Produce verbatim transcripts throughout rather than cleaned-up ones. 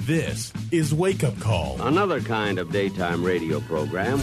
This is Wake Up Call. Another kind of daytime radio program.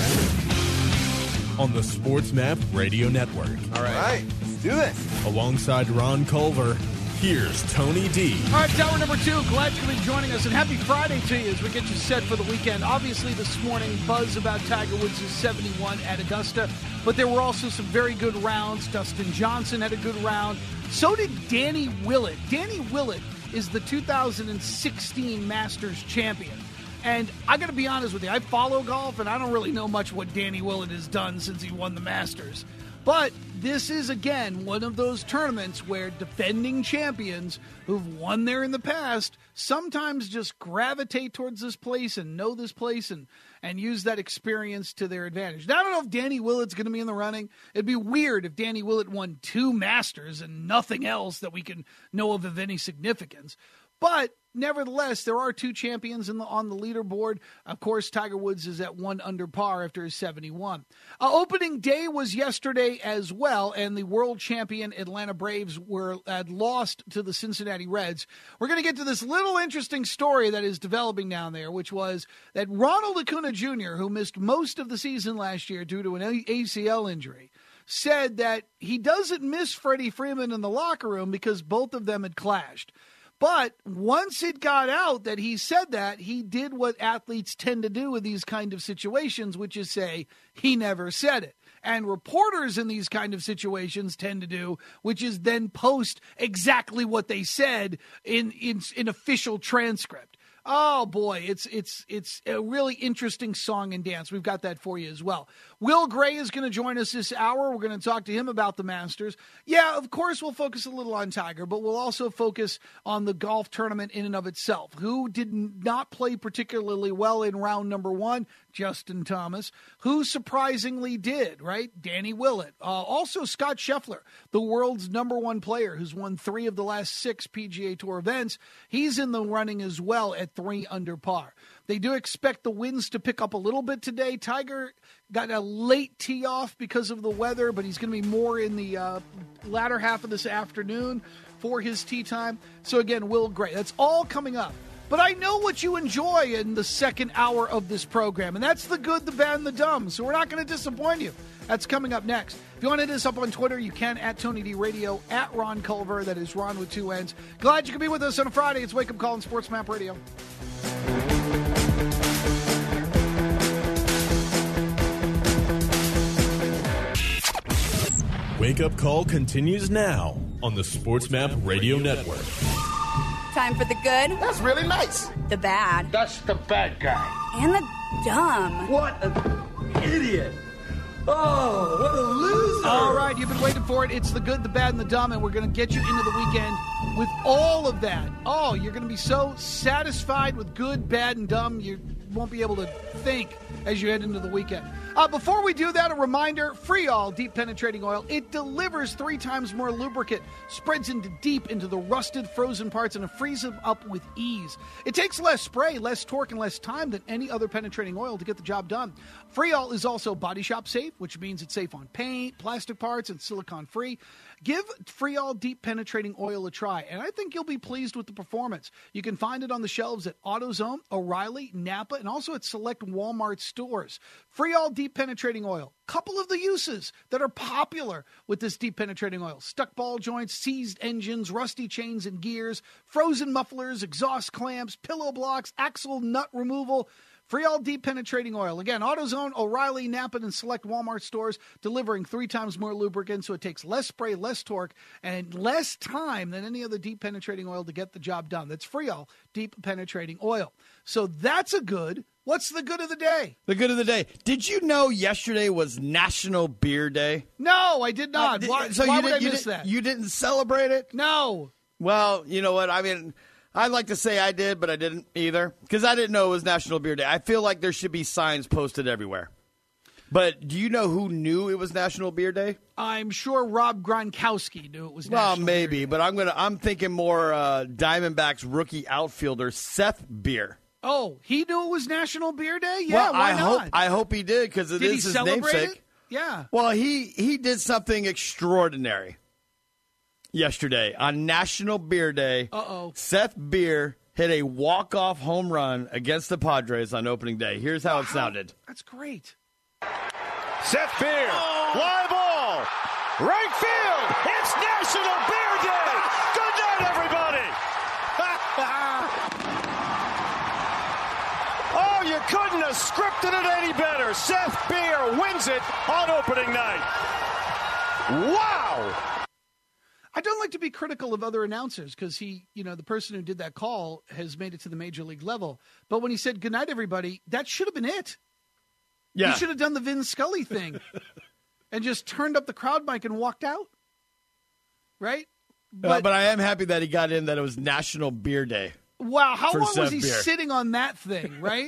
On the Sports Map Radio Network. All right. All right. Let's do this. Alongside Ron Culver, here's Tony D. All right, hour number two. Glad you can be joining us. And happy Friday to you as we get you set for the weekend. Obviously, this morning, buzz about Tiger Woods' seventy-one at Augusta. But there were also some very good rounds. Dustin Johnson had a good round. So did Danny Willett. Danny Willett is the two thousand sixteen Masters champion. And I got to be honest with you, I follow golf, and I don't really know much what Danny Willett has done since he won the Masters. But this is, again, one of those tournaments where defending champions who've won there in the past sometimes just gravitate towards this place and know this place and, and use that experience to their advantage. Now, I don't know if Danny Willett's going to be in the running. It'd be weird if Danny Willett won two Masters and nothing else that we can know of of any significance. But nevertheless, there are two champions in the, on the leaderboard. Of course, Tiger Woods is at one under par after his seventy-one. Uh, opening day was yesterday as well, and the world champion Atlanta Braves were had lost to the Cincinnati Reds. We're going to get to this little interesting story that is developing down there, which was that Ronald Acuna Junior, who missed most of the season last year due to an A C L injury, said that he doesn't miss Freddie Freeman in the locker room because both of them had clashed. But once it got out that he said that, he did what athletes tend to do in these kind of situations, which is say he never said it. And reporters in these kind of situations tend to do, which is then post exactly what they said in in, in official transcript. Oh, boy, it's it's it's a really interesting song and dance. We've got that for you as well. Will Gray is going to join us this hour. We're going to talk to him about the Masters. Yeah, of course, we'll focus a little on Tiger, but we'll also focus on the golf tournament in and of itself. Who did not play particularly well in round number one? Justin Thomas. Who surprisingly did, right? Danny Willett. Uh, also, Scott Scheffler, the world's number one player who's won three of the last six P G A Tour events. He's in the running as well at three under par. They do expect the winds to pick up a little bit today. Tiger got a late tee off because of the weather, but he's going to be more in the uh, latter half of this afternoon for his tee time. So again, Will Gray. That's all coming up. But I know what you enjoy in the second hour of this program, and that's the good, the bad, and the dumb. So we're not going to disappoint you. That's coming up next. If you want to hit us up on Twitter, you can at Tony D Radio, at Ron Culver. That is Ron with two N's. Glad you could be with us on a Friday. It's Wake Up Call on Sports Map Radio. Wake Up Call continues now on the Sports Map Radio Network. Time for the good. That's really nice. The bad. That's the bad guy. And the dumb. What an idiot. Oh, what a loser. All right, you've been waiting for it. It's the good, the bad, and the dumb, and we're going to get you into the weekend with all of that. Oh, you're going to be so satisfied with good, bad, and dumb, you won't be able to think as you head into the weekend. Uh, before we do that, a reminder, Freol Deep Penetrating Oil. It delivers three times more lubricant, spreads into deep into the rusted, frozen parts, and it frees them up with ease. It takes less spray, less torque, and less time than any other penetrating oil to get the job done. Freol is also body shop safe, which means it's safe on paint, plastic parts, and silicone-free. Give Freol Deep Penetrating Oil a try, and I think you'll be pleased with the performance. You can find it on the shelves at AutoZone, O'Reilly, Napa, and also at select Walmart stores. Freol Deep Penetrating Oil. Couple of the uses that are popular with this deep penetrating oil. Stuck ball joints, seized engines, rusty chains and gears, frozen mufflers, exhaust clamps, pillow blocks, axle nut removal. Freol Deep Penetrating Oil. Again, AutoZone, O'Reilly, Napa, and select Walmart stores, delivering three times more lubricant, so it takes less spray, less torque, and less time than any other deep penetrating oil to get the job done. That's Freol Deep Penetrating Oil. So that's a good. What's the good of the day? The good of the day. Did you know yesterday was National Beer Day? No, I did not. Uh, did, why so why you would did, I you miss did, that? You didn't celebrate it? No. Well, you know what? I mean, I'd like to say I did, but I didn't either because I didn't know it was National Beer Day. I feel like there should be signs posted everywhere. But do you know who knew it was National Beer Day? I'm sure Rob Gronkowski knew it was well, National maybe, Beer Day. but I'm gonna. I'm thinking more uh, Diamondbacks rookie outfielder Seth Beer. Oh, he knew it was National Beer Day? Yeah, well, why I not? hope I hope he did because it did is he his celebrate namesake. It? Yeah. Well, he he did something extraordinary yesterday on National Beer Day. Uh-oh. Seth Beer hit a walk-off home run against the Padres on opening day. Here's how wow. it sounded. That's great. Seth Beer, oh. Fly ball, right field. It's National Beer Day. Good night, everybody. Oh, you couldn't have scripted it any better. Seth Beer wins it on opening night. Wow. I don't like to be critical of other announcers because he, you know, the person who did that call has made it to the major league level. But when he said good night, everybody, that should have been it. Yeah. He should have done the Vin Scully thing and just turned up the crowd mic and walked out. Right? But, uh, but I am happy that he got in that it was National Beer Day. Wow. How long Seth was he Beer. sitting on that thing, right?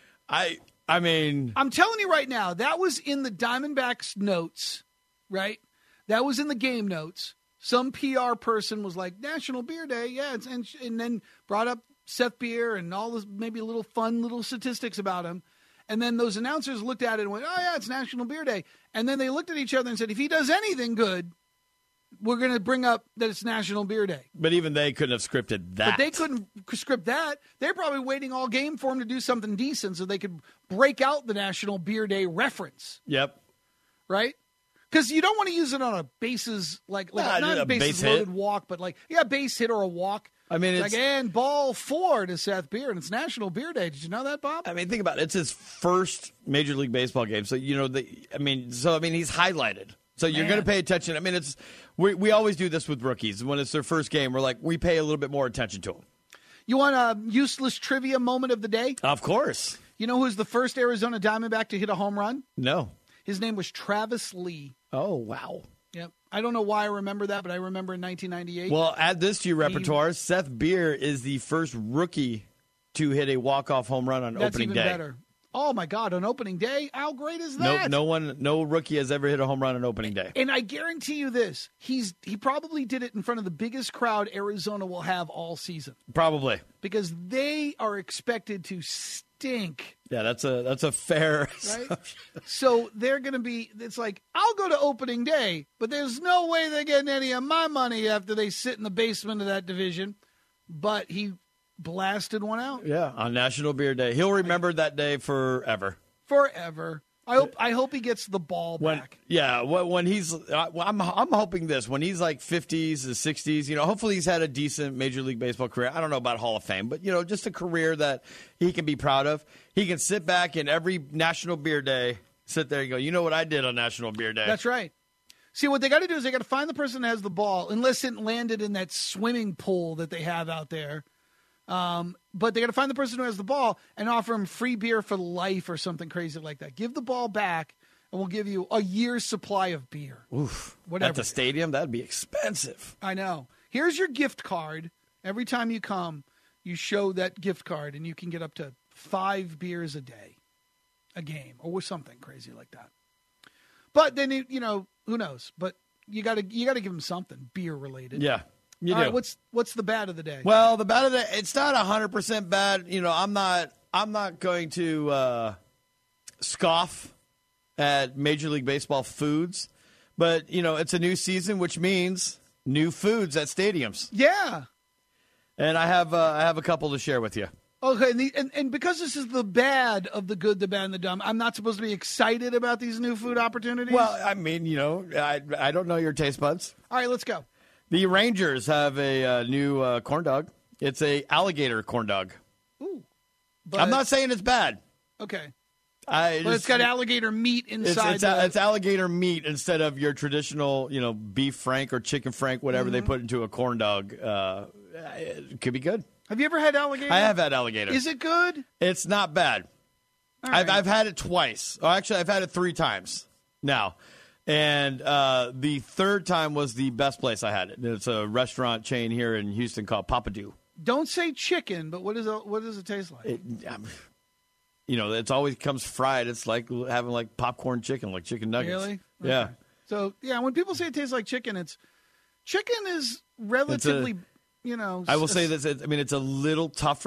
I I mean. I'm telling you right now, that was in the Diamondbacks notes, right? That was in the game notes. Some P R person was like, National Beer Day, yeah, it's, and, and then brought up Seth Beer and all this, maybe a little fun little statistics about him. And then those announcers looked at it and went, oh, yeah, it's National Beer Day. And then they looked at each other and said, if he does anything good, we're going to bring up that it's National Beer Day. But even they couldn't have scripted that. But they couldn't script that. They're probably waiting all game for him to do something decent so they could break out the National Beer Day reference. Yep. Right? Because you don't want to use it on a bases, like, like nah, not a bases base loaded hit. walk, but like, yeah, base hit or a walk. I mean, it's like, and ball four to Seth Beer, and it's National Beer Day. Did you know that, Bob? I mean, think about it. It's his first Major League Baseball game. So, you know, the, I mean, so, I mean, he's highlighted. So you're going to pay attention. I mean, it's we we always do this with rookies. When it's their first game, we're like, we pay a little bit more attention to them. You want a useless trivia moment of the day? Of course. You know who's the first Arizona Diamondback to hit a home run? No. His name was Travis Lee. Oh, wow. Yep. I don't know why I remember that, but I remember in nineteen ninety-eight. Well, add this to your repertoire. He, Seth Beer is the first rookie to hit a walk-off home run on that's opening even day. Better. Oh, my God, on opening day? How great is that? No, no one, no rookie has ever hit a home run on opening day. And I guarantee you this, he's he probably did it in front of the biggest crowd Arizona will have all season. Probably. Because they are expected to stink. Yeah, that's a that's a fair right? So they're going to be, it's like, I'll go to opening day, but there's no way they're getting any of my money after they sit in the basement of that division. But he blasted one out. Yeah, on National Beer Day. He'll remember that day forever. Forever. I hope I hope he gets the ball when, back. Yeah, when he's I'm I'm hoping this when he's like fifties or sixties, you know, hopefully he's had a decent Major League Baseball career. I don't know about Hall of Fame, but you know, just a career that he can be proud of. He can sit back and every National Beer Day sit there and go, "You know what I did on National Beer Day?" That's right. See, what they got to do is they got to find the person that has the ball, unless it landed in that swimming pool that they have out there. Um, but they got to find the person who has the ball and offer him free beer for life or something crazy like that. Give the ball back, and we'll give you a year's supply of beer. Oof. Whatever. At the stadium, that'd be expensive. I know. Here's your gift card. Every time you come, you show that gift card, and you can get up to five beers a day, a game, or something crazy like that. But then, you know, who knows? But you got to you got to give them something beer related. Yeah. You All do. right, what's what's the bad of the day? Well, the bad of the it's not a hundred percent bad. You know, I'm not I'm not going to uh, scoff at Major League Baseball foods, but you know, it's a new season, which means new foods at stadiums. Yeah, and I have uh, I have a couple to share with you. Okay, and, the, and and because this is the bad of the good, the bad, and the dumb, I'm not supposed to be excited about these new food opportunities. Well, I mean, you know, I I don't know your taste buds. All right, let's go. The Rangers have a uh, new uh, corn dog. It's a alligator corn dog. Ooh, but, I'm not saying it's bad. Okay, I but just, it's got alligator meat inside. It's, it's, the... it's alligator meat instead of your traditional, you know, beef frank or chicken frank, whatever mm-hmm. they put into a corn dog. Uh, it could be good. Have you ever had alligator? I have had alligator. Is it good? It's not bad. All right. I've I've had it twice. Oh, actually, I've had it three times now. And uh, the third time was the best place I had it. It's a restaurant chain here in Houston called Papadu. Don't say chicken, but what is it, what does it taste like? It, um, you know, it's always comes fried. It's like having like popcorn chicken, like chicken nuggets. Really? Okay. Yeah. So yeah, when people say it tastes like chicken, it's chicken is relatively, a, you know. I will say this. I mean, it's a little tougher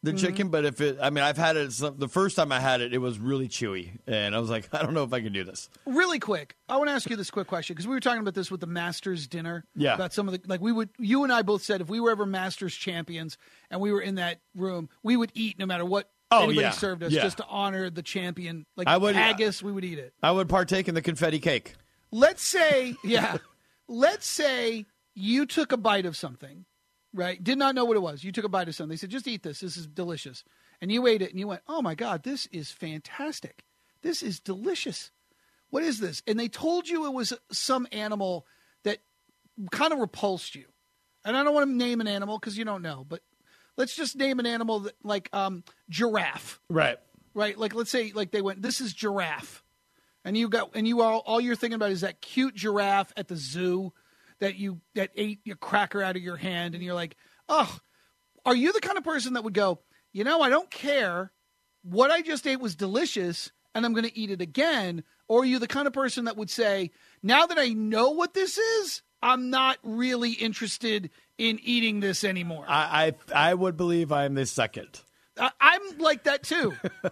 the Mhm. chicken, but if it, I mean, I've had it. Some, the first time I had it, it was really chewy, and I was like, I don't know if I can do this. Really quick, I want to ask you this quick question because we were talking about this with the Masters dinner. Yeah. About some of the like we would, you and I both said if we were ever Masters champions and we were in that room, we would eat no matter what Oh, anybody yeah. served us Yeah. just to honor the champion. Like I would- haggis, we would eat it. I would partake in the confetti cake. Let's say, yeah, let's say you took a bite of something, right? Did not know what it was. You took a bite of something. They said, just eat this. This is delicious. And you ate it and you went, oh my God, this is fantastic. This is delicious. What is this? And they told you it was some animal that kind of repulsed you. And I don't want to name an animal because you don't know, but let's just name an animal that, like um, giraffe. Right. Right. Like, let's say like they went, this is giraffe. And you got, and you all, all you're thinking about is that cute giraffe at the zoo that you, that ate your cracker out of your hand. And you're like, oh, are you the kind of person that would go, you know, I don't care. What I just ate was delicious and I'm going to eat it again. Or are you the kind of person that would say, now that I know what this is, I'm not really interested in eating this anymore? I I, I would believe I'm the second. I, I'm like that too.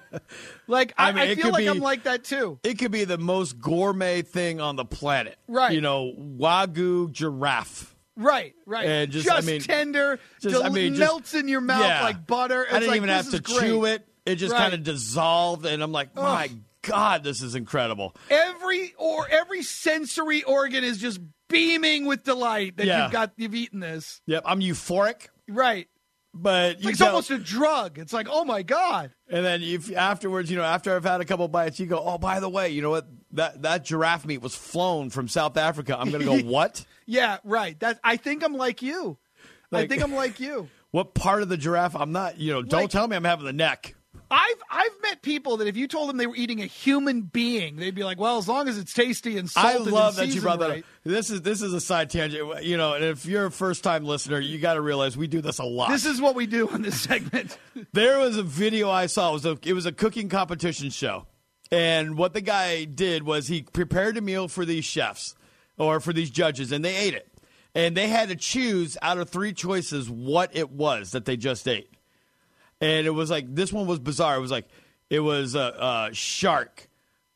Like I, I mean, I it feel could like be- I'm like that too. It could be the most gourmet thing on the planet. Right. You know, Wagyu giraffe. Right, right. And just, just I mean, tender, just- del- I mean, just- melts in your mouth yeah. like butter. It's I didn't like, even this have to is great. chew it. It just Right. kind of dissolved, and I'm like, my God, this is incredible. Every or every sensory organ is just beaming with delight that Yeah. you've got you've eaten this. Yep, I'm euphoric, Right. but It's, you like it's tell- almost a drug. It's like, oh my God. And then if afterwards, you know, after I've had a couple bites, you go, oh, by the way, you know what? That that giraffe meat was flown from South Africa. I'm going to go, what? Yeah, right. That I think I'm like you. I Like- think I'm like you. What part of the giraffe? I'm not, you know, don't Like- tell me I'm having the neck. I've I've met people that if you told them they were eating a human being, they'd be like, well, as long as it's tasty and I salted love and that you seasoned brought that right. up. This is this is a side tangent, you know. And if you're a first time listener, you got to realize we do this a lot. This is what we do on this segment. There was a video I saw. It was a, it was a cooking competition show. And what the guy did was he prepared a meal for these chefs or for these judges, and they ate it. And they had to choose out of three choices what it was that they just ate. And it was like, this one was bizarre. It was like, it was a, a shark,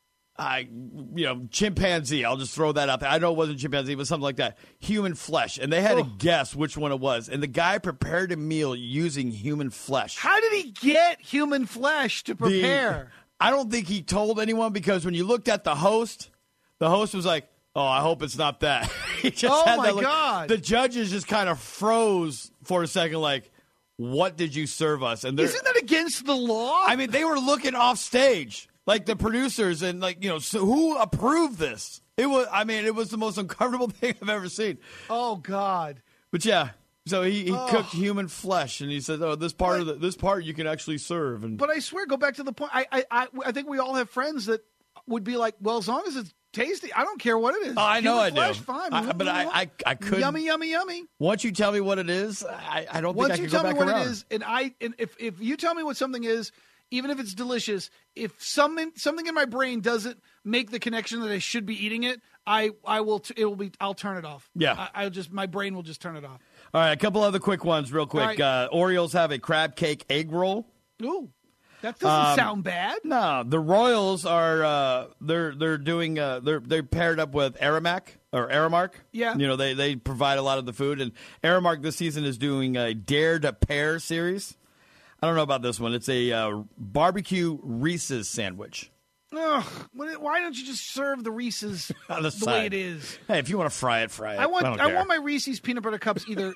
I, you know, chimpanzee. I'll just throw that out there. I know it wasn't chimpanzee, but something like that. Human flesh. And they had to guess which one it was. And the guy prepared a meal using human flesh. How did he get human flesh to The- prepare? I don't think he told anyone because when you looked at the host, the host was like, oh, I hope it's not that. He just Oh, had my that look. God. The judges just kind of froze for a second like, what did you serve us? And they're- Isn't that against the law? I mean, they were looking off stage, like the producers, and like, you know, so who approved this? It was, I mean, it was the most uncomfortable thing I've ever seen. Oh God! But yeah, so he, he Oh. cooked human flesh, and he said, "Oh, this part of the, this part you can actually serve." And But I swear, go back to the point. I, I, I, I think we all have friends that would be like, well, as long as it's tasty, I don't care what it is. Oh, I know Human I do. flesh, Fine, I- but I- I- I couldn't- Yummy, yummy, yummy. once you tell me what it is, I, I don't Once think I you can tell go me back what around. it is, and I, and if if you tell me what something is, even if it's delicious, if something something in my brain doesn't make the connection that I should be eating it, I I will t- it will be I'll turn it off. Yeah. I, I'll just my brain will just turn it off. All right, a couple other quick ones, real quick. All right. Uh, Orioles have a crab cake egg roll. Ooh, that doesn't Um, sound bad. No, the Royals are uh, they're they're doing uh, they're they're paired up with Aramark or Aramark. Yeah. you know they they provide a lot of the food, and Aramark this season is doing a Dare to Pair series. I don't know about this one. It's a uh, barbecue Reese's sandwich. Ugh, what- why don't you just serve the Reese's On the the way side. it is? Hey, if you want to fry it, fry it. I want don't I, care. want my Reese's peanut butter cups either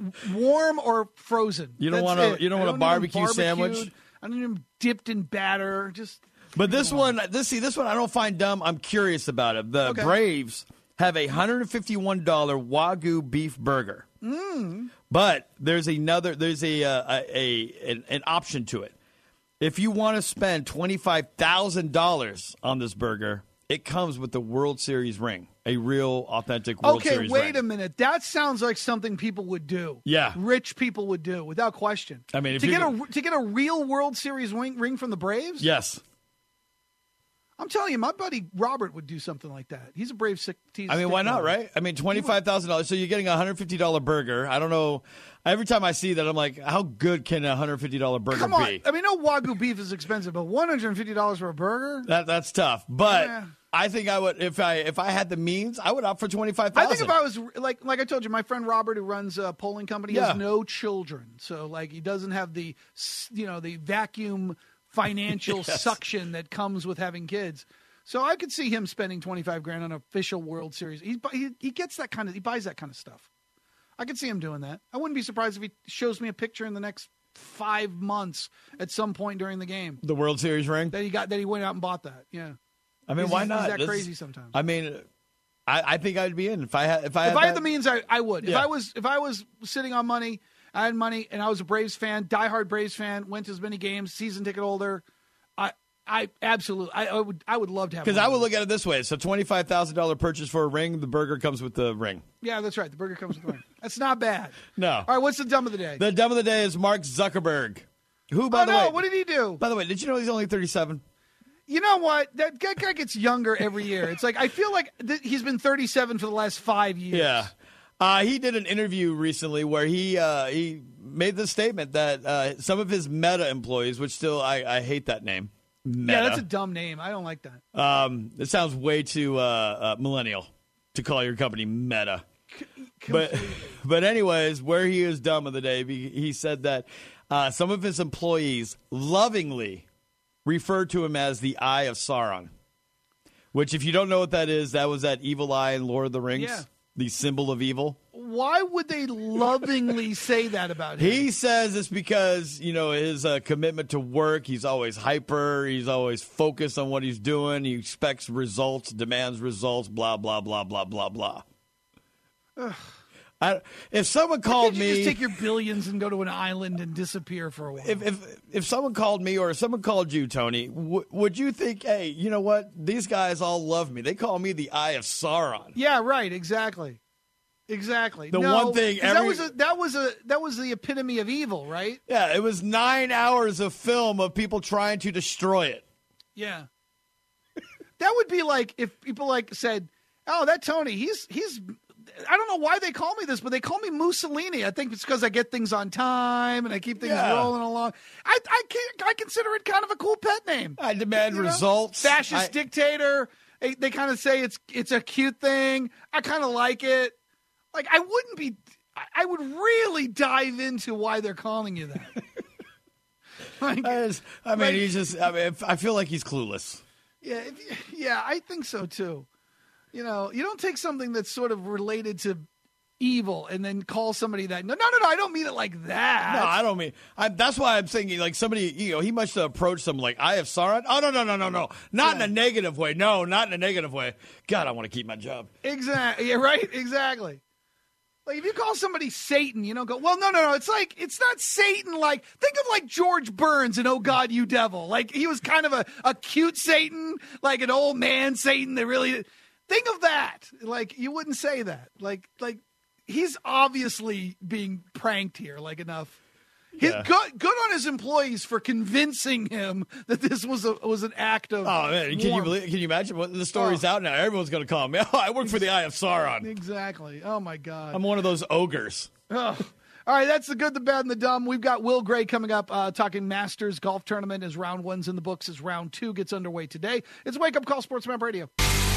warm or frozen. You don't That's want a- it. you don't I want a need 'em barbecue sandwich? barbecued. I need them dipped in batter. Just But this one, this see, this one I don't find dumb. I'm curious about it. The Okay. Braves have a one hundred fifty-one dollars Wagyu beef burger, mm. but there's another. There's a uh, a, a an, an option to it. If you want to spend twenty-five thousand dollars on this burger, it comes with the World Series ring, a real authentic World okay. Series Wait ring. a minute. That sounds like something people would do. Yeah. rich people would do without question. I mean, if to you get a to get a real World Series ring, ring from the Braves. Yes. I'm telling you, my buddy Robert would do something like that. He's a brave sick. I mean, why not, right? I mean, twenty-five thousand dollars. So you're getting a one hundred fifty dollars burger. I don't know. Every time I see that, I'm like, how good can a one hundred fifty dollars burger Come on. be? I mean, no Wagyu beef is expensive, but one hundred fifty dollars for a burger? That That's tough. But Yeah. I think I would, if I if I had the means, I would opt for twenty-five thousand dollars. I think if I was, like like I told you, my friend Robert, who runs a polling company, Yeah. has no children. So, like, he doesn't have the, you know, the vacuum financial Yes. suction that comes with having kids. So I could see him spending twenty-five grand on an official World Series. He, he he gets that kind of, he buys that kind of stuff. I could see him doing that. I wouldn't be surprised if he shows me a picture in the next five months at some point during the game The World Series ring? that he got, that he went out and bought that. Yeah. I mean, He's- why he's not? that This- crazy sometimes. I mean, I, I think I'd be in if I had if I had, If I had that- the means, I, I would. If Yeah. I was if I was sitting on money, I had money, and I was a Braves fan, diehard Braves fan, went to as many games, season ticket holder. I I absolutely I, I would I would love to have. Because one I of would those. look at it this way: so twenty-five thousand dollar purchase for a ring, the burger comes with the ring. Yeah, that's right. The burger comes with the ring. That's not bad. No. All right, what's the dumb of the day? The dumb of the day is Mark Zuckerberg, who, by oh the no, way, what did he do? by the way, did you know he's only thirty-seven? You know what? That guy guy gets younger every year. It's like I feel like th- he's been thirty-seven for the last five years. Yeah. Uh, he did an interview recently where he uh, he made the statement that uh, some of his Meta employees, which still I, I hate that name. Meta. Yeah, that's a dumb name. I don't like that. Um, it sounds way too uh, uh, millennial to call your company Meta. But but anyways, where he is dumb of the day, he he said that uh, some of his employees lovingly referred to him as the Eye of Sauron. Which, if you don't know what that is, that was that evil eye in Lord of the Rings, Yeah. the symbol of evil. Why would they lovingly say that about him? He says it's because, you know, his uh, commitment to work. He's always hyper. He's always focused on what he's doing. He expects results, demands results, blah, blah, blah, blah, blah, blah. I, if someone called Can't you me, just take your billions and go to an island and disappear for a while. if, if if someone called me or if someone called you, Tony, w- would you think, hey, you know what? These guys all love me. They call me the Eye of Sauron. yeah, right. Exactly. Exactly. The No, one thing 'cause that every- was a, that was a that was the epitome of evil, right? Yeah, it was nine hours of film of people trying to destroy it. Yeah. That would be like if people like said, "Oh, that Tony, he's he's." I don't know why they call me this, but they call me Mussolini. I think it's because I get things on time and I keep things Yeah. rolling along. I I, can't, I consider it kind of a cool pet name. I demand You know? results. Fascist I- dictator. They, they kind of say it's it's a cute thing. I kind of like it. Like I wouldn't be. I, I would really dive into why they're calling you that. like, I, just, I mean, like- he's just. I mean, I feel like he's clueless. yeah, if, yeah, I think so too. You know, you don't take something that's sort of related to evil and then call somebody that. No, no, no, no. I don't mean it like that. No, I don't mean. I, that's why I'm thinking like somebody. You know, he must have approached them like Eye of Sauron. Oh no, no, no, no, no, not in Yeah. a negative way. No, not in a negative way. God, I want to keep my job. Exactly. Yeah, right. Exactly. Like if you call somebody Satan, you don't go, well, no, no, no. It's like it's not Satan. Like think of like George Burns in Oh God, You Devil. Like he was kind of a, a cute Satan, like an old man Satan. That really think of that. Like you wouldn't say that. Like like he's obviously being pranked here. Like enough. His, Yeah. good, good on his employees for convincing him that this was a was an act of. Oh man, can you warmth. believe? Can you imagine what the story's Oh. out now? Everyone's going to call me. Oh, I work for the Eye of Sauron. Exactly. Oh my God. I'm one of those ogres. Oh. All right, that's the good, the bad, and the dumb. We've got Will Gray coming up, uh, talking Masters golf tournament as round one's in the books, as round two gets underway today. It's Wake Up Call, Sports Map Radio.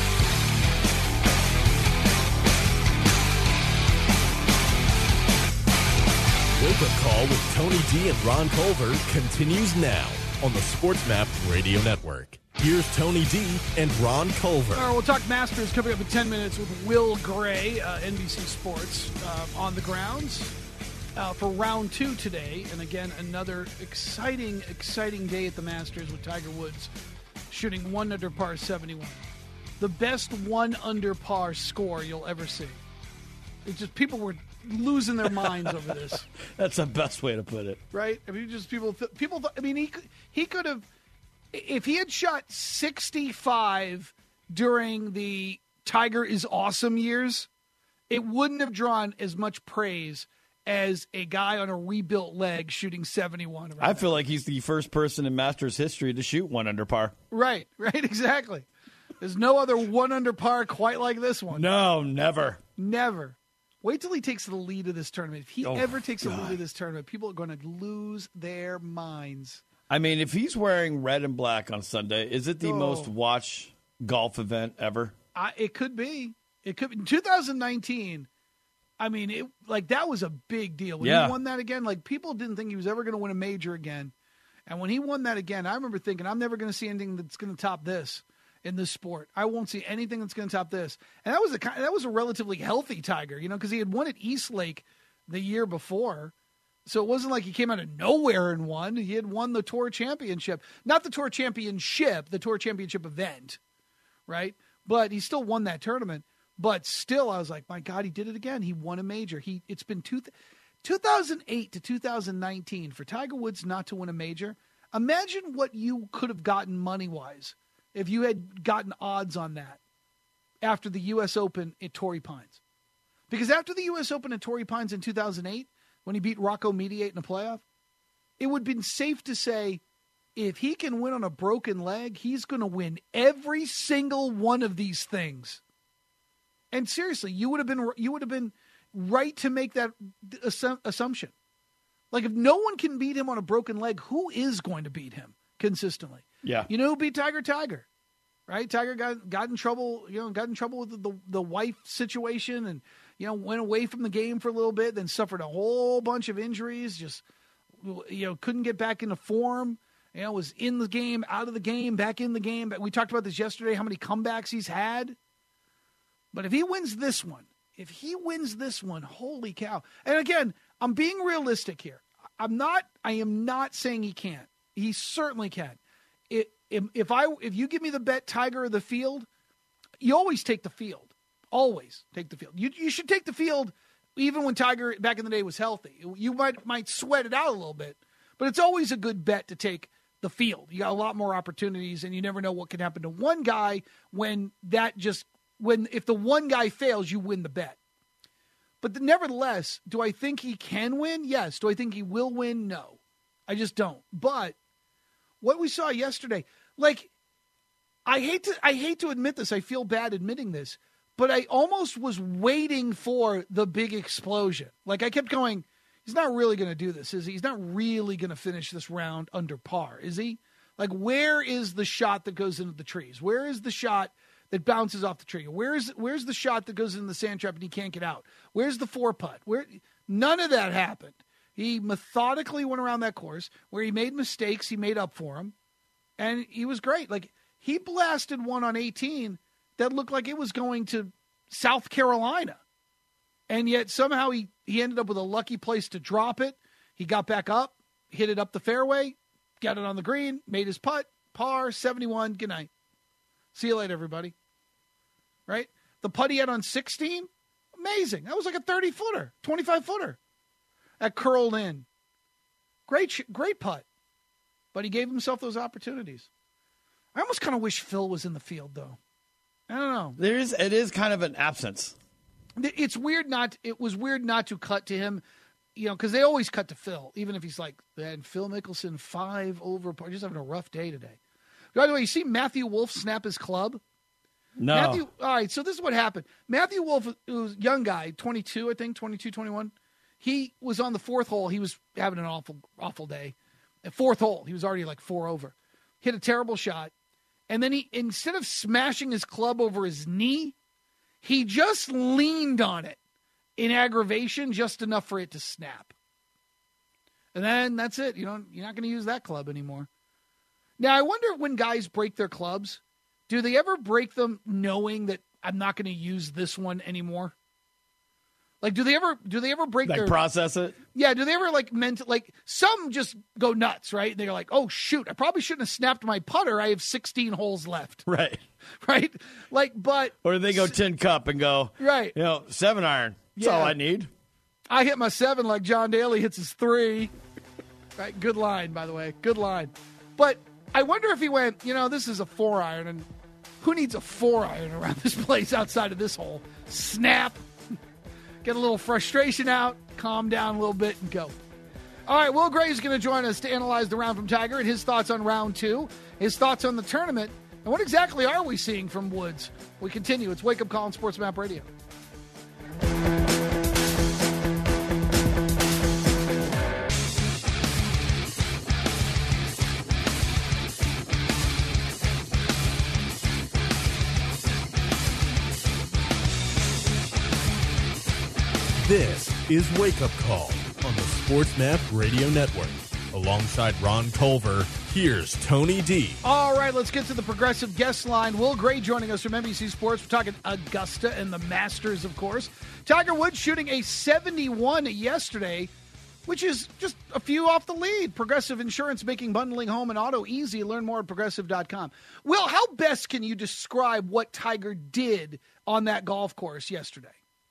Wake Up Call with Tony D and Ron Culver continues now on the Sports Map Radio Network. Here's Tony D and Ron Culver. All right, we'll talk Masters coming up in ten minutes with Will Gray, uh, N B C Sports, uh, on the grounds uh, for round two today. And again, another exciting, exciting day at the Masters with Tiger Woods shooting one under par seventy-one. The best one under par score you'll ever see. It's just people were losing their minds over this. That's the best way to put it. Right? I mean, just people. Th- people. Th- I mean, he could, he could have, if he had shot sixty-five during the Tiger is awesome years, it wouldn't have drawn as much praise as a guy on a rebuilt leg shooting seventy-one. I feel like he's the first person in Masters history to shoot one under par. Right, right, exactly. There's no other one under par quite like this one. No, never. Never. Wait till he takes the lead of this tournament. If he oh, ever takes God. the lead of this tournament, people are going to lose their minds. I mean, if he's wearing red and black on Sunday, is it the Oh. most watched golf event ever? I, it could be. It could be. In two thousand nineteen, I mean, it like that was a big deal. When Yeah. he won that again, like people didn't think he was ever going to win a major again. And when he won that again, I remember thinking, I'm never going to see anything that's going to top this in this sport. I won't see anything that's going to top this. And that was a ki- that was a relatively healthy Tiger, you know, because he had won at Eastlake the year before. So it wasn't like he came out of nowhere and won. He had won the Tour Championship. Not the Tour Championship, the Tour Championship event, right? But he still won that tournament. But still, I was like, my God, he did it again. He won a major. He It's been two, two thousand eight to two thousand nineteen for Tiger Woods not to win a major. Imagine what you could have gotten money-wise if you had gotten odds on that after the U S Open at Torrey Pines. Because after the U S Open at Torrey Pines in two thousand eight, when he beat Rocco Mediate in a playoff, it would have been safe to say if he can win on a broken leg, he's going to win every single one of these things. And seriously, you would have been you would have been right to make that assu- assumption. Like if no one can beat him on a broken leg, who is going to beat him consistently? Yeah. You know who beat Tiger? Tiger, right? Tiger got got in trouble. You know, got in trouble with the, the the wife situation, and you know went away from the game for a little bit, then suffered a whole bunch of injuries. Just you know couldn't get back into form. You know, was in the game, out of the game, back in the game. We talked about this yesterday. How many comebacks he's had. But if he wins this one, if he wins this one, holy cow. And again, I'm being realistic here. I'm not, I am not saying he can't. He certainly can. It, if, if I, if you give me the bet Tiger or the field, you always take the field. Always take the field. You, you should take the field even when Tiger back in the day was healthy. You might, might sweat it out a little bit, but it's always a good bet to take the field. You got a lot more opportunities and you never know what can happen to one guy when that just, When if the one guy fails, you win the bet. But the, nevertheless, do I think he can win? Yes. Do I think he will win? No. I just don't. But what we saw yesterday, like, I hate to I hate to admit this. I feel bad admitting this, but I almost was waiting for the big explosion. Like I kept going, he's not really going to do this, is he? He's not really going to finish this round under par, is he? Like, where is the shot that goes into the trees? Where is the shot that bounces off the tree? Where's where's the shot that goes in the sand trap and he can't get out? Where's the four putt? Where none of that happened. He methodically went around that course where he made mistakes, he made up for them, and he was great. Like he blasted one on eighteen that looked like it was going to South Carolina, and yet somehow he he ended up with a lucky place to drop it. He got back up, hit it up the fairway, got it on the green, made his putt, par seventy-one. Good night. See you later, everybody. Right? The putt he had on sixteen, amazing. That was like a thirty-footer, twenty-five-footer. That curled in. Great, great putt. But he gave himself those opportunities. I almost kind of wish Phil was in the field, though. I don't know. There is, it is kind of an absence. It's weird not. It was weird not to cut to him, you know, because they always cut to Phil, even if he's like, and Phil Mickelson five over par, just having a rough day today. By the way, you see Matthew Wolff snap his club? No. Matthew, all right, so this is what happened. Matthew Wolff, who was a young guy, twenty-two, I think, twenty-two, twenty-one. He was on the fourth hole. He was having an awful, awful day. At fourth hole, he was already like four over. Hit a terrible shot. And then he, instead of smashing his club over his knee, he just leaned on it in aggravation, just enough for it to snap. And then that's it. You know, you're not going to use that club anymore. Now, I wonder when guys break their clubs, do they ever break them knowing that I'm not going to use this one anymore? Like, do they ever do they ever break like their process it? Yeah, do they ever like meant like some just go nuts, right? They're like, oh shoot, I probably shouldn't have snapped my putter. I have sixteen holes left, right? Right? Like, but or they go tin cup and go right. You know, seven iron. That's yeah. all I need. I hit my seven like John Daly hits his three. Right? Good line, by the way. Good line. But I wonder if he went, you know, this is a four iron, and who needs a four iron around this place outside of this hole? Snap. get a little frustration out, calm down a little bit, and go. All right, Will Gray is going to join us to analyze the round from Tiger and his thoughts on round two, his thoughts on the tournament, and what exactly are we seeing from Woods? We continue. It's Wake Up Call on Sports Map Radio. This is Wake Up Call on the Sports Map Radio Network. Alongside Ron Culver, here's Tony D. All right, let's get to the Progressive guest line. Will Gray joining us from N B C Sports. We're talking Augusta and the Masters, of course. Tiger Woods shooting a seventy-one yesterday, which is just a few off the lead. Progressive Insurance, making bundling home and auto easy. Learn more at progressive dot com. Will, how best can you describe what Tiger did on that golf course yesterday?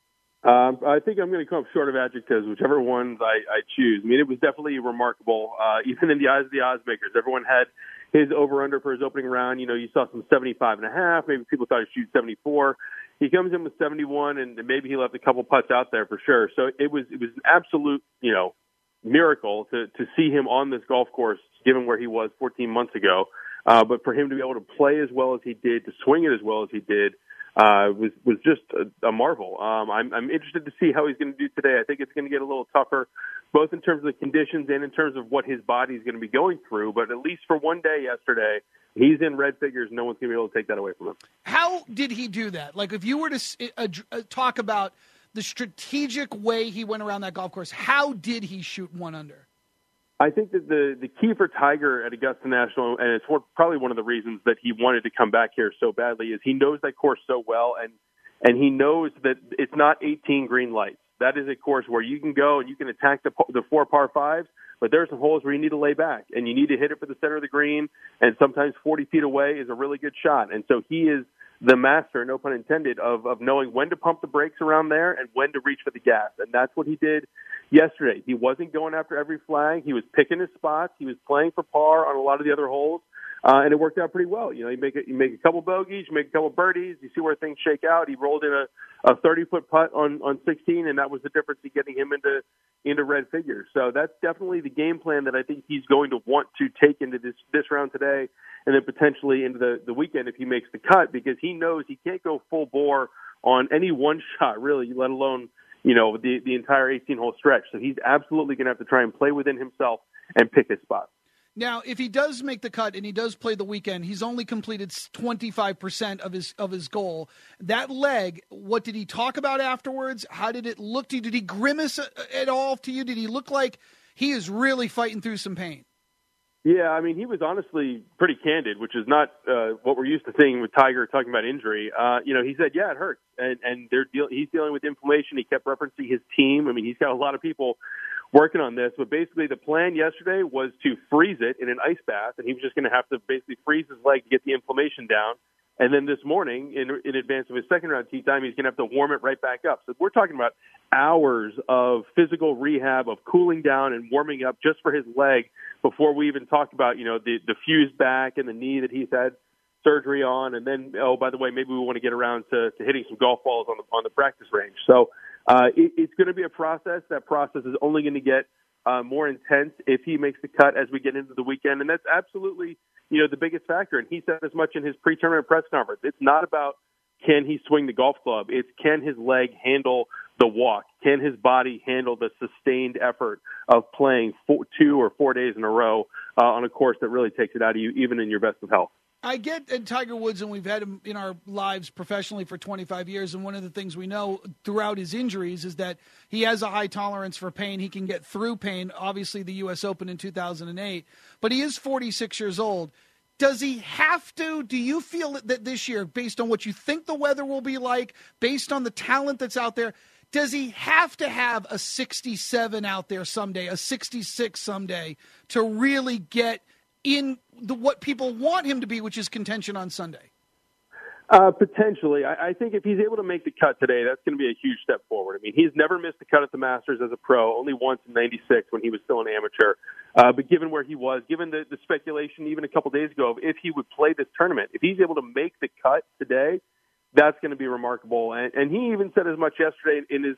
Um, I think I'm going to come up short of adjectives, whichever ones I, I choose. I mean, it was definitely remarkable, uh, even in the eyes of the odds makers. Everyone had his over-under for his opening round. You know, you saw some seventy-five and a half. Maybe people thought he'd shoot seventy-four. He comes in with seventy-one, and maybe he left a couple putts out there for sure. So it was it was an absolute, you know, miracle to, to see him on this golf course, given where he was fourteen months ago. Uh, but for him to be able to play as well as he did, to swing it as well as he did, Uh, was was just a, a marvel. Um, I'm, I'm interested to see how he's going to do today. I think it's going to get a little tougher, both in terms of the conditions and in terms of what his body is going to be going through. But at least for one day yesterday, he's in red figures. No one's going to be able to take that away from him. How did he do that? Like, if you were to uh, uh, talk about the strategic way he went around that golf course, how did he shoot one under? I think that the, the key for Tiger at Augusta National, and it's one, probably one of the reasons that he wanted to come back here so badly, is he knows that course so well, and and he knows that it's not eighteen green lights. That is a course where you can go and you can attack the, the four par fives, but there are some holes where you need to lay back, and you need to hit it for the center of the green, and sometimes forty feet away is a really good shot. And so he is the master, no pun intended, of, of knowing when to pump the brakes around there and when to reach for the gas. And that's what he did yesterday. He wasn't going after every flag. He was picking his spots. He was playing for par on a lot of the other holes, uh, and it worked out pretty well. You know, you make a, you make a couple bogeys, you make a couple birdies, you see where things shake out. He rolled in a, a thirty-foot putt on, on sixteen, and that was the difference in getting him into into red figures. So that's definitely the game plan that I think he's going to want to take into this, this round today, and then potentially into the, the weekend if he makes the cut, because he knows he can't go full bore on any one shot, really, let alone, you know, the, the entire eighteen-hole stretch. So he's absolutely going to have to try and play within himself and pick his spot. Now, if he does make the cut and he does play the weekend, he's only completed twenty-five percent of his of his goal. That leg, what did he talk about afterwards? How did it look to you? Did he grimace at all to you? Did he look like he is really fighting through some pain? Yeah, I mean, he was honestly pretty candid, which is not uh, what we're used to seeing with Tiger talking about injury. Uh, you know, he said, yeah, it hurts, and, and they're deal- he's dealing with inflammation. He kept referencing his team. I mean, he's got a lot of people working on this, but basically the plan yesterday was to freeze it in an ice bath, and he was just going to have to basically freeze his leg to get the inflammation down. And then this morning, in, in advance of his second round tee time, he's going to have to warm it right back up. So we're talking about hours of physical rehab, of cooling down and warming up just for his leg before we even talk about, you know, the, the fused back and the knee that he's had surgery on. And then, oh, by the way, maybe we want to get around to, to hitting some golf balls on the, on the practice range. So uh, it, it's going to be a process. That process is only going to get uh, more intense if he makes the cut as we get into the weekend. And that's absolutely, you know, the biggest factor. And he said as much in his pre-tournament press conference. It's not about can he swing the golf club. It's can his leg handle the walk? Can his body handle the sustained effort of playing four, two or four days in a row uh, on a course that really takes it out of you, even in your best of health? I get uh, Tiger Woods, and we've had him in our lives professionally for twenty-five years, and one of the things we know throughout his injuries is that he has a high tolerance for pain. He can get through pain, obviously the U S Open in two thousand eight, but he is forty-six years old. Does he have to? Do you feel that this year, based on what you think the weather will be like, based on the talent that's out there, does he have to have a sixty-seven out there someday, a sixty-six someday, to really get in the, what people want him to be, which is contention on Sunday? Uh, potentially. I, I think if he's able to make the cut today, that's going to be a huge step forward. I mean, he's never missed a cut at the Masters as a pro, only once in ninety-six when he was still an amateur. Uh, but given where he was, given the, the speculation even a couple days ago of if he would play this tournament, if he's able to make the cut today, that's going to be remarkable. And, and he even said as much yesterday in his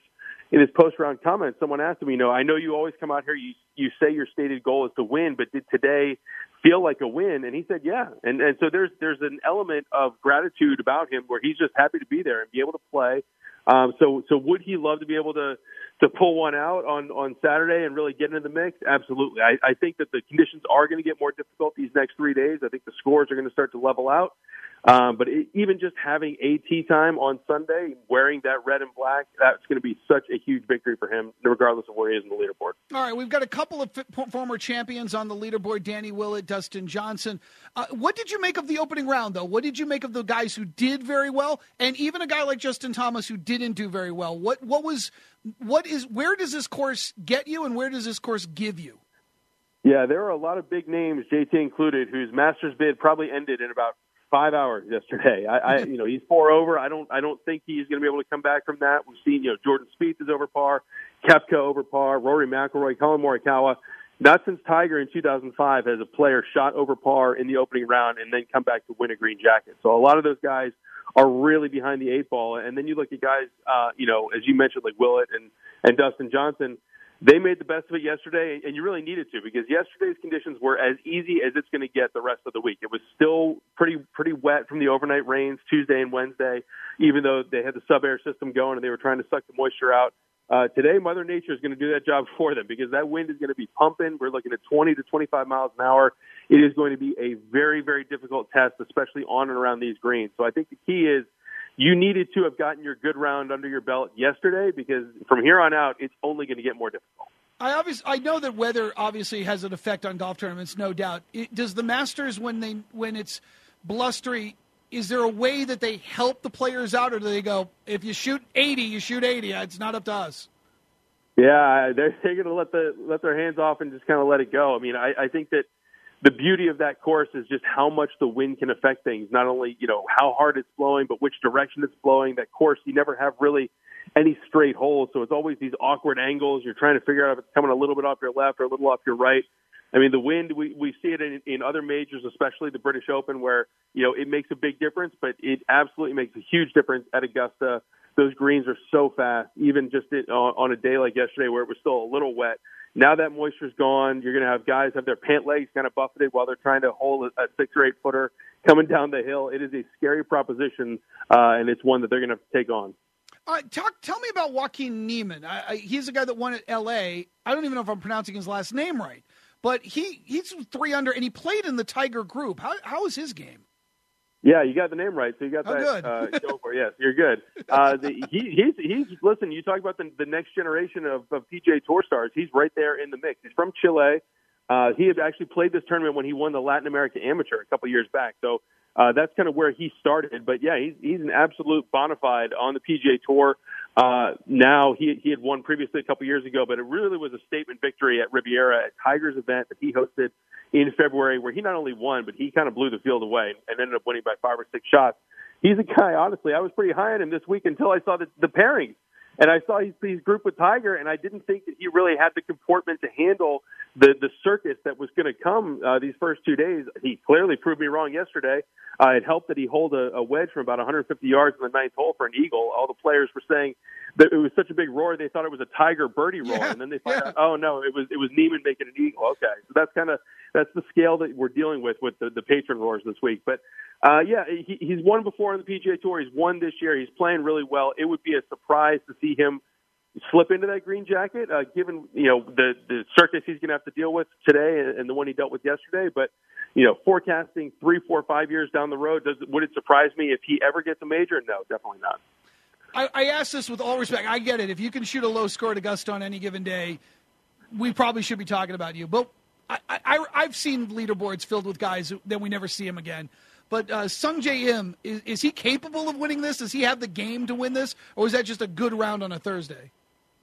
in his post-round comments, someone asked him, you know, I know you always come out here, you you say your stated goal is to win, but did today feel like a win? And he said, yeah. And and so there's there's an element of gratitude about him where he's just happy to be there and be able to play. Um, so so would he love to be able to to pull one out on, on Saturday and really get into the mix? Absolutely. I, I think that the conditions are going to get more difficult these next three days. I think the scores are going to start to level out. Um, but it, even just having A T time on Sunday, wearing that red and black, that's going to be such a huge victory for him, regardless of where he is in the leaderboard. All right, we've got a couple of f- former champions on the leaderboard, Danny Willett, Dustin Johnson. Uh, what did you make of the opening round, though? What did you make of the guys who did very well, and even a guy like Justin Thomas who didn't do very well? What what was what is where does this course get you, and where does this course give you? Yeah, there are a lot of big names, J T included, whose Masters bid probably ended in about five hours yesterday. I, I, you know, he's four over. I don't, I don't think he's going to be able to come back from that. We've seen, you know, Jordan Spieth is over par, Koepka over par, Rory McIlroy, Colin Morikawa. Not since Tiger in two thousand five has a player shot over par in the opening round and then come back to win a green jacket. So a lot of those guys are really behind the eight ball. And then you look at guys, uh, you know, as you mentioned, like Willett and, and Dustin Johnson. They made the best of it yesterday, and you really needed to, because yesterday's conditions were as easy as it's going to get the rest of the week. It was still pretty pretty wet from the overnight rains Tuesday and Wednesday, even though they had the sub-air system going and they were trying to suck the moisture out. Uh, today, Mother Nature is going to do that job for them, because that wind is going to be pumping. We're looking at twenty to twenty-five miles an hour. It is going to be a very, very difficult test, especially on and around these greens. So I think the key is, you needed to have gotten your good round under your belt yesterday, because from here on out, it's only going to get more difficult. I obviously, I know that weather obviously has an effect on golf tournaments, no doubt. It, does the Masters, when they when it's blustery, is there a way that they help the players out, or do they go, if you shoot eighty, you shoot eighty? It's not up to us. Yeah, they're, they're going to let the let their hands off and just kind of let it go. I mean, I, I think that the beauty of that course is just how much the wind can affect things. Not only, you know, how hard it's blowing, but which direction it's blowing. That course, you never have really any straight holes, so it's always these awkward angles. You're trying to figure out if it's coming a little bit off your left or a little off your right. I mean, the wind, we, we see it in, in other majors, especially the British Open, where, you know, it makes a big difference, but it absolutely makes a huge difference at Augusta. Those greens are so fast, even just it, on, on a day like yesterday where it was still a little wet. Now that moisture's gone, you're going to have guys have their pant legs kind of buffeted while they're trying to hold a, a six or eight footer coming down the hill. It is a scary proposition, uh, and it's one that they're going to have to take on. All right, talk, tell me about Joaquin Niemann. I, I, he's a guy that won at L A. I don't even know if I'm pronouncing his last name right, but he, he's three under, and he played in the Tiger group. How how is his game? Yeah, you got the name right, so you got oh, that. Uh, go for it. Yes, you're good. Uh, the, he, he's he's listen. You talk about the, the next generation of, of P G A Tour stars. He's right there in the mix. He's from Chile. Uh, he had actually played this tournament when he won the Latin America Amateur a couple years back. So uh, that's kind of where he started. But yeah, he's he's an absolute bona fide on the P G A Tour. Uh, now he he had won previously a couple years ago, but it really was a statement victory at Riviera at Tiger's event that he hosted in February, where he not only won, but he kind of blew the field away and ended up winning by five or six shots. He's a guy, honestly, I was pretty high on him this week until I saw the, the pairings. And I saw his, his group with Tiger, and I didn't think that he really had the comportment to handle the, the circus that was going to come uh, these first two days. He clearly proved me wrong yesterday. Uh, it helped that he hold a, a wedge from about one hundred fifty yards in the ninth hole for an eagle. All the players were saying that it was such a big roar, they thought it was a Tiger birdie roar. Yeah, and then they find yeah. out, oh, no, it was it was Niemann making an eagle. Okay, so that's kind of that's the scale that we're dealing with with the, the patron roars this week. But, uh, yeah, he, he's won before on the P G A Tour. He's won this year. He's playing really well. It would be a surprise to see him slip into that green jacket, uh, given, you know, the, the circus he's going to have to deal with today and, and the one he dealt with yesterday. But, you know, forecasting three, four, five years down the road, does would it surprise me if he ever gets a major? No, definitely not. I, I ask this with all respect. I get it. If you can shoot a low score at Augusta on any given day, we probably should be talking about you. But I, I, I've seen leaderboards filled with guys who, then we never see him again. But uh, Sung Jae Im, is, is he capable of winning this? Does he have the game to win this? Or is that just a good round on a Thursday?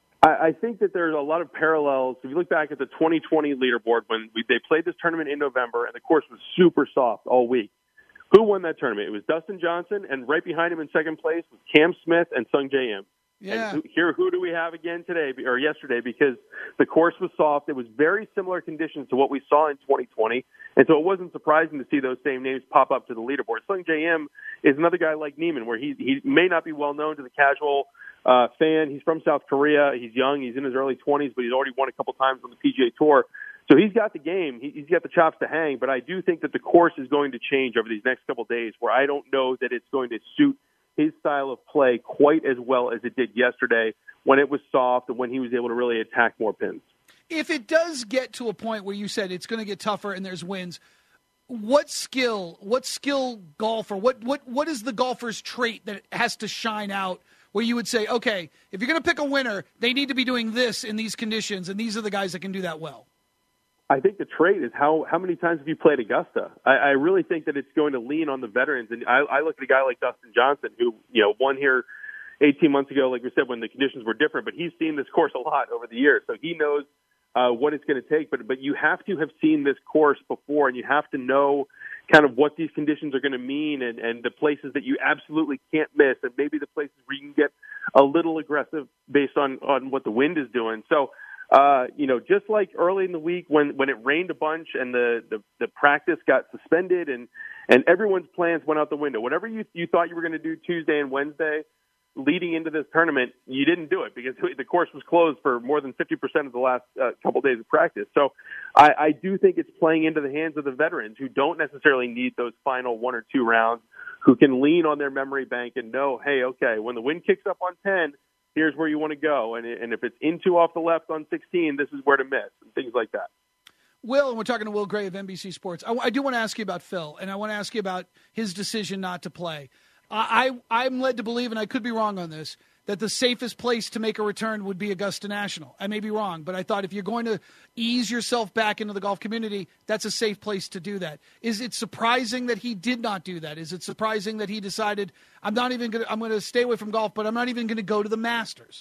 I think that there's a lot of parallels. If you look back at the twenty twenty leaderboard, when we, they played this tournament in November and the course was super soft all week, who won that tournament? It was Dustin Johnson, and right behind him in second place was Cam Smith and Sung Jae Im. Yeah. And who, here, who do we have again today or yesterday? Because the course was soft. It was very similar conditions to what we saw in twenty twenty, and so it wasn't surprising to see those same names pop up to the leaderboard. Sung Jae Im is another guy like Niemann, where he he may not be well known to the casual uh, fan. He's from South Korea. He's young. He's in his early twenties, but he's already won a couple times on the P G A Tour. So he's got the game. He, he's got the chops to hang. But I do think that the course is going to change over these next couple days, where I don't know that it's going to suit his style of play quite as well as it did yesterday when it was soft and when he was able to really attack more pins. If it does get to a point where you said it's going to get tougher and there's wins, what skill, what skill golfer, what, what, what is the golfer's trait that has to shine out where you would say, okay, if you're going to pick a winner, they need to be doing this in these conditions, and these are the guys that can do that well? I think the trait is how, how many times have you played Augusta? I, I really think that it's going to lean on the veterans. And I, I look at a guy like Dustin Johnson, who, you know, won here eighteen months ago, like we said, when the conditions were different, but he's seen this course a lot over the years. So he knows uh, what it's going to take. But, but you have to have seen this course before, and you have to know kind of what these conditions are going to mean and, and the places that you absolutely can't miss, and maybe the places where you can get a little aggressive based on, on what the wind is doing. So, Uh, you know, just like early in the week when, when it rained a bunch and the, the, the practice got suspended and, and everyone's plans went out the window. Whatever you, you thought you were going to do Tuesday and Wednesday leading into this tournament, you didn't do it because the course was closed for more than fifty percent of the last uh, couple days of practice. So I, I do think it's playing into the hands of the veterans who don't necessarily need those final one or two rounds, who can lean on their memory bank and know, hey, okay, when the wind kicks up on ten, here's where you want to go. And, and if it's into off the left on sixteen, this is where to miss, and things like that. Will, and we're talking to Will Gray of N B C Sports. I, I do want to ask you about Phil, and I want to ask you about his decision not to play. I, I, I'm led to believe, and I could be wrong on this, that the safest place to make a return would be Augusta National. I may be wrong, but I thought if you're going to ease yourself back into the golf community, that's a safe place to do that. Is it surprising that he did not do that? Is it surprising that he decided, I'm not even going to, I'm going to stay away from golf, but I'm not even going to go to the Masters?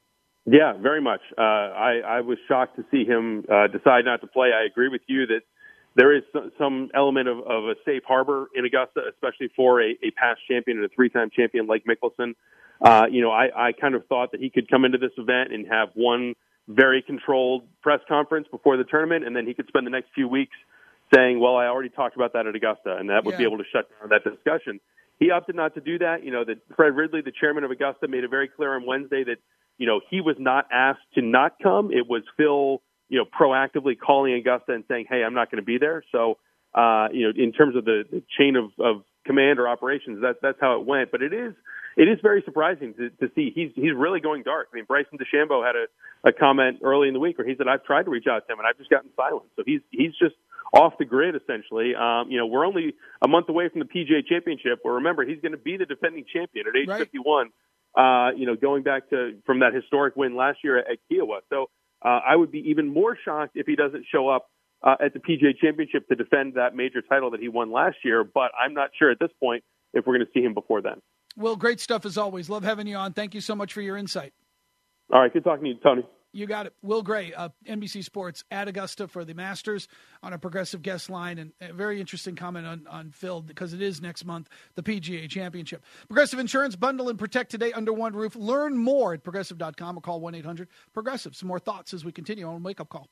Yeah, very much. Uh, I, I was shocked to see him uh, decide not to play. I agree with you that there is some element of, of a safe harbor in Augusta, especially for a, a past champion and a three-time champion like Mickelson. Uh, you know, I, I kind of thought that he could come into this event and have one very controlled press conference before the tournament, and then he could spend the next few weeks saying, well, I already talked about that at Augusta, and that would yeah. be able to shut down that discussion. He opted not to do that. You know, that Fred Ridley, the chairman of Augusta, made it very clear on Wednesday that, you know, he was not asked to not come. It was Phil, you know, proactively calling Augusta and saying, hey, I'm not going to be there. So, uh, you know, in terms of the, the chain of, of command or operations, that, that's how it went. But it is it is very surprising to, to see he's he's really going dark. I mean, Bryson DeChambeau had a, a comment early in the week where he said, I've tried to reach out to him and I've just gotten silent. So he's he's just off the grid, essentially. Um, you know, we're only a month away from the P G A Championship, where remember, he's going to be the defending champion at age right. fifty-one, uh, you know, going back to from that historic win last year at, at Kiowa. So uh, I would be even more shocked if he doesn't show up uh, at the P G A Championship to defend that major title that he won last year. But I'm not sure at this point if we're going to see him before then. Well, great stuff as always. Love having you on. Thank you so much for your insight. All right. Good talking to you, Tony. You got it. Will Gray, uh, N B C Sports at Augusta for the Masters on a Progressive guest line. And a very interesting comment on, on Phil, because it is next month, the P G A Championship. Progressive Insurance, bundle and protect today under one roof. Learn more at progressive dot com or call one eight hundred progressive. Some more thoughts as we continue on Wake Up Call.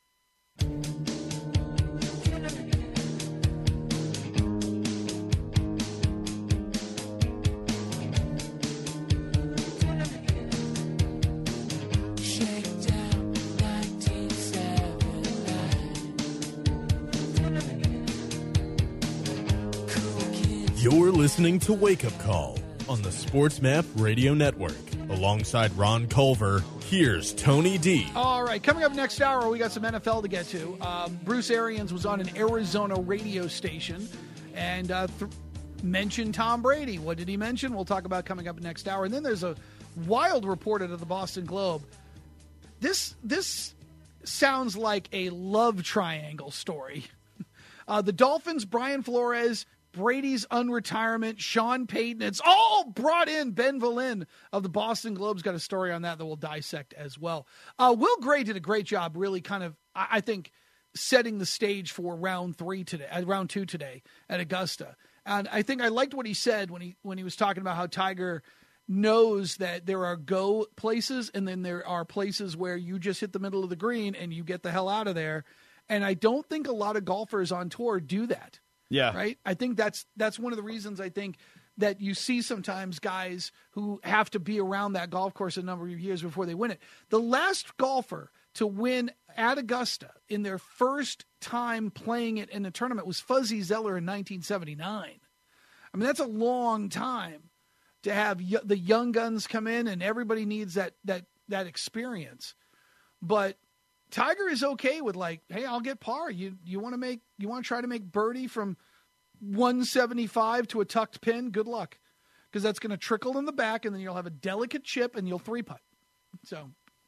You're listening to Wake Up Call on the Sports Map Radio Network. Alongside Ron Culver, here's Tony D. All right, coming up next hour, we got some N F L to get to. Um, Bruce Arians was on an Arizona radio station and uh, th- mentioned Tom Brady. What did he mention? We'll talk about coming up next hour. And then there's a wild report out of the Boston Globe. This, this sounds like a love triangle story. Uh, the Dolphins, Brian Flores, Brady's unretirement, Sean Payton. It's all brought in. Ben Valin of the Boston Globe's got a story on that that we'll dissect as well. Uh, Will Gray did a great job, really kind of, I think, setting the stage for round three today, uh, round two today at Augusta. And I think I liked what he said when he when he was talking about how Tiger knows that there are go places and then there are places where you just hit the middle of the green and you get the hell out of there. And I don't think a lot of golfers on tour do that. Yeah. Right. I think that's that's one of the reasons I think that you see sometimes guys who have to be around that golf course a number of years before they win it. The last golfer to win at Augusta in their first time playing it in a tournament was Fuzzy Zeller in nineteen seventy-nine. I mean, that's a long time to have y- the young guns come in, and everybody needs that that that experience. But Tiger is okay with, like, hey, I'll get par. You you want to make you want to try to make birdie from one seventy-five to a tucked pin? Good luck, because that's going to trickle in the back, and then you'll have a delicate chip, and you'll three putt. So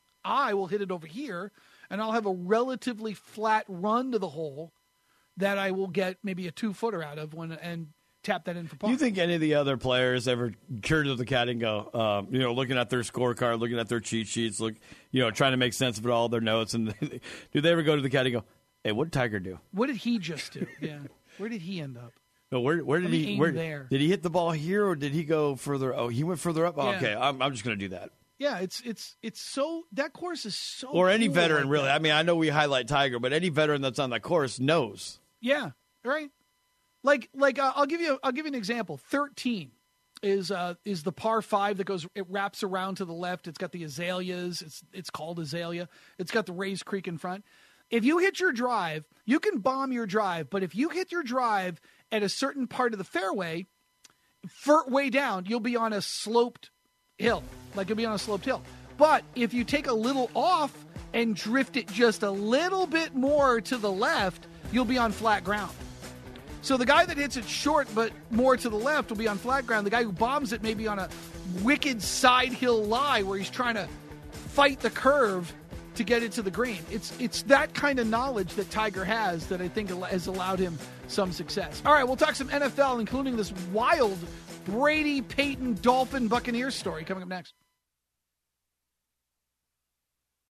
I will hit it over here, and I'll have a relatively flat run to the hole that I will get maybe a two footer out of when and tap that in for par. Do you think any of the other players ever turn to the caddy and go, um, you know, looking at their scorecard, looking at their cheat sheets, look, you know, trying to make sense of it all, their notes, and do they ever go to the caddy and go, hey, what did Tiger do? What did he just do? Yeah, where did he end up? No, where where did he? Where there. Did he hit the ball here, or did he go further? Oh, he went further up. Oh, Yeah. okay, I'm I'm just going to do that. Yeah, it's it's it's so that course is so. Or any cool veteran, like really. that. I mean, I know we highlight Tiger, but any veteran that's on that course knows. Yeah, right. Like like uh, I'll give you I'll give you an example. Thirteen is uh is the par five that goes it wraps around to the left. It's got the azaleas. It's it's called azalea. It's got the raised creek in front. If you hit your drive, you can bomb your drive, but if you hit your drive at a certain part of the fairway, for, way down, you'll be on a sloped hill. Like you'll be on a sloped hill. But if you take a little off and drift it just a little bit more to the left, you'll be on flat ground. So the guy that hits it short but more to the left will be on flat ground. The guy who bombs it may be on a wicked side hill lie where he's trying to fight the curve to get it to the green. It's it's that kind of knowledge that Tiger has that I think has allowed him some success. All right, we'll talk some N F L, including this wild Brady, Peyton, Dolphin, Buccaneers story coming up next.